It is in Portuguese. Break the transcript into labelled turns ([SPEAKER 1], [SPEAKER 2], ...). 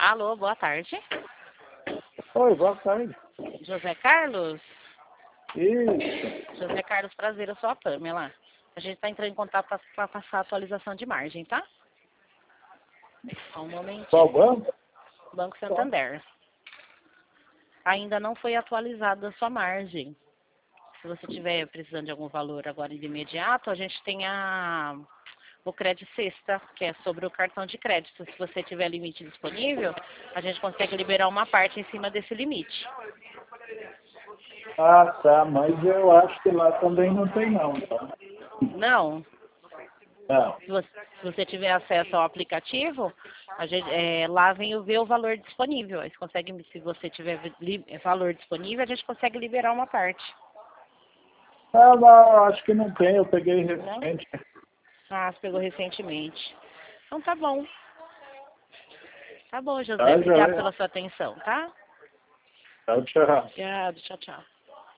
[SPEAKER 1] Alô, boa tarde.
[SPEAKER 2] Oi, boa tarde.
[SPEAKER 1] José Carlos?
[SPEAKER 2] Isso.
[SPEAKER 1] José Carlos, prazer, eu sou a Pamela. A gente está entrando em contato para passar a atualização de margem, tá? Só um momento.
[SPEAKER 2] Qual banco?
[SPEAKER 1] Banco Santander. Ainda não foi atualizada a sua margem. Se você estiver precisando de algum valor agora de imediato, a gente tem o crédito sexta, que é sobre o cartão de crédito. Se você tiver limite disponível, a gente consegue liberar uma parte em cima desse limite.
[SPEAKER 2] Ah, tá, mas eu acho que lá também não tem não, tá?
[SPEAKER 1] Não?
[SPEAKER 2] Não.
[SPEAKER 1] Se você tiver acesso ao aplicativo, lá vem ver o valor disponível. Aí você consegue, se você tiver valor disponível, a gente consegue liberar uma parte.
[SPEAKER 2] Ah, não, acho que não tem, eu peguei
[SPEAKER 1] Não?
[SPEAKER 2] recente.
[SPEAKER 1] Ah, você pegou recentemente. Então tá bom. Tá bom, José.
[SPEAKER 2] Tá,
[SPEAKER 1] Obrigado
[SPEAKER 2] joia.
[SPEAKER 1] pela sua atenção, tá?
[SPEAKER 2] Tchau, tchau.
[SPEAKER 1] Obrigado. Tchau, tchau.